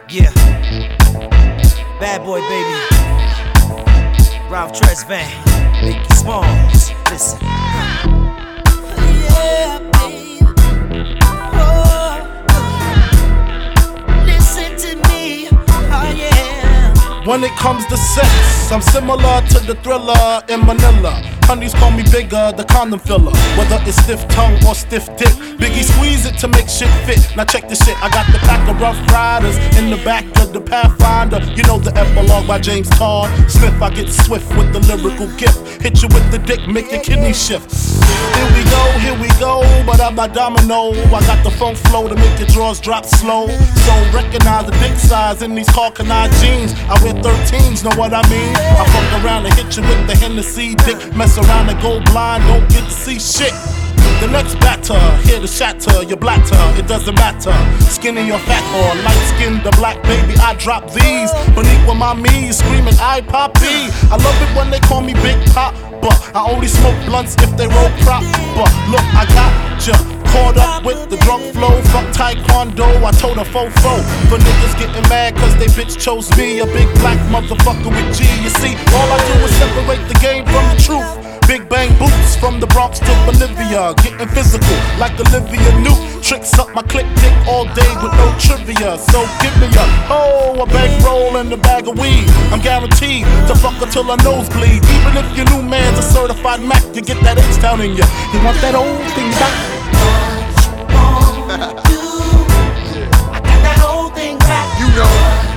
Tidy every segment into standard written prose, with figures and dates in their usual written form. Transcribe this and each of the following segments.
Yeah, bad boy baby, Ralph Tresvant, Biggie Smalls. Listen. Yeah, baby. Oh, listen to me. Oh yeah. When it comes to sex, I'm similar to the Thriller in Manila. Honeys call me bigger, the condom filler. Whether it's stiff tongue or stiff dick, Biggie squeeze it to make shit fit. Now check this shit, I got the pack of Rough Riders in the back of the Pathfinder. You know the epilogue by James Todd Smith. I get swift with the lyrical gift. Hit you with the dick, make your kidney shift. Here we go, but I'm not domino. I got the funk flow to make your drawers drop slow. So recognize the dick size in these Carcanine jeans. I wear 13s, know what I mean? I fuck around and hit you with the Hennessy dick. Mess around and go blind, don't get to see shit. The next batter, here to shatter your blatter, it doesn't matter. Skinny or fat or light skinned or black, baby, I drop these. Beneath with my me, screaming I poppy. I love it when they call me Big Pop, but I only smoke blunts if they roll prop. But look, I got ya caught up with the drunk flow. Fuck taekwondo, I told a fofo. For niggas getting mad cause they bitch chose me, a big black motherfucker with G. You see, all I do is separate the game from the truth. Big bang boots from the Bronx to Bolivia. Getting physical like Olivia Newt. Tricks up my click dick all day with no trivia. So give me a bankroll and a bag of weed. I'm guaranteed to fuck her till her nose bleed. Even if your new man's a certified Mac, you get that H-Town in ya. You want that old thing back? I got that old thing back. You know.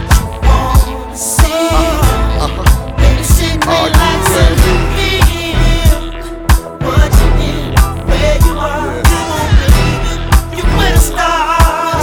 See, baby, sit, relax, and feel what you did, where you are. You won't believe it. You went a star.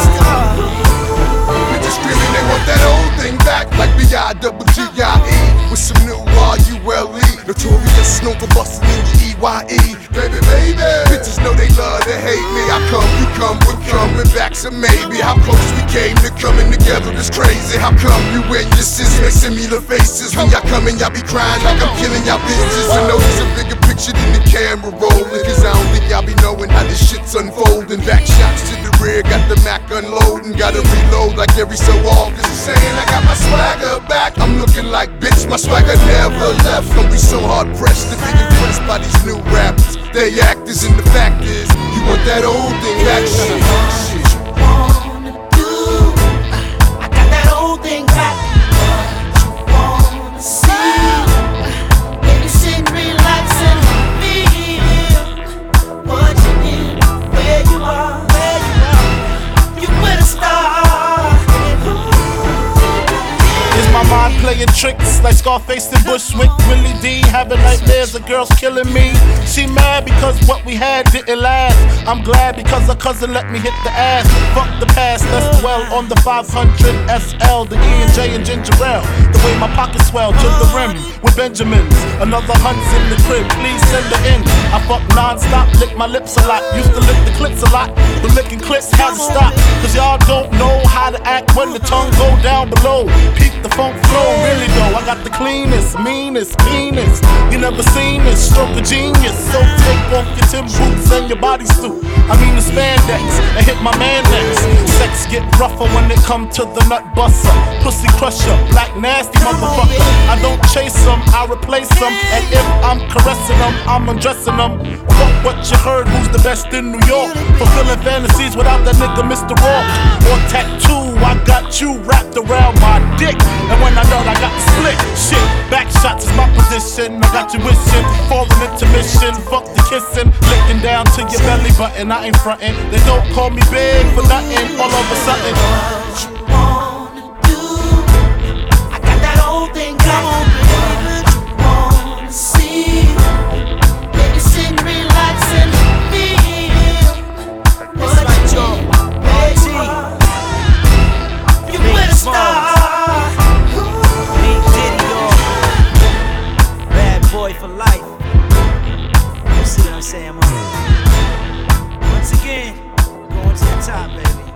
Bitches screaming they want that old thing back, like B-I-double-G-I-E with some new R-U-L-E. Notorious, known for busting in your E-Y-E. Baby, baby, bitches know they love to hate me. I come, you come, we're coming back, so maybe how close we came to coming together is crazy. How come you and your sis make similar faces? When y'all coming, y'all be crying like I'm killing y'all bitches. I know there's a bigger picture than the camera rolling, cause I don't think y'all be knowing how this shit's unfolding. Back shots to the rear, got the Mac unloading. Gotta reload like every so often. Saying I got my swagger back, I'm looking like bitch, my swagger never left. Don't be so hard pressed to be impressed by these new rappers. They actors and the fact is, you want that old thing back. Shit. Wanna do? I got that old thing back. What you wanna see? Baby, sit, relax, and feel what you did, where you are, where you are. You were the star. Is my mind playing tricks like Scarface and Bushwick? Willie D having nightmares of girls killing me. She mad because what we had didn't last. I'm glad because her cousin let me hit the ass. Fuck the past, let's dwell on the 500 SL, the E and J and ginger ale. The way my pockets swell to the rim with Benjamins. Another hunt's in the crib, please send her in. I fuck non-stop, lick my lips a lot. Used to lick the clips a lot, but licking clips had to stop. Cause y'all don't know how to act when the tongue go down below. Peep the funk flow, really though. I got the cleanest, meanest, keenest. You never seen this, stroke of genius. So take off your Tim boots and your bodysuit. I mean the spandex, and hit my man next. Sex get rougher when it come to the nut buster. Pussy crusher, black nasty motherfucker. I don't chase them, I replace them. And if I'm caressing them, I'm undressing them. Fuck what you heard, who's the best in New York? Fulfilling fantasies without that nigga Mr. Rock. Or tattoo, I got you wrapped around my dick. And when I done, I got the split. Shit, back shots is my position. I got you wishing, falling into mission. Fuck the kissing, licking down to your belly button. I ain't frontin'. They don't call me big for nothing. All of a sudden, What you wanna do? I got that old thing back. What you wanna see? Baby, sit, relax, and feel what you did, where you are. You were the star. Big Diddy, y'all. Bad boy for life. You see what I'm saying, man? Once again, going to the top, baby.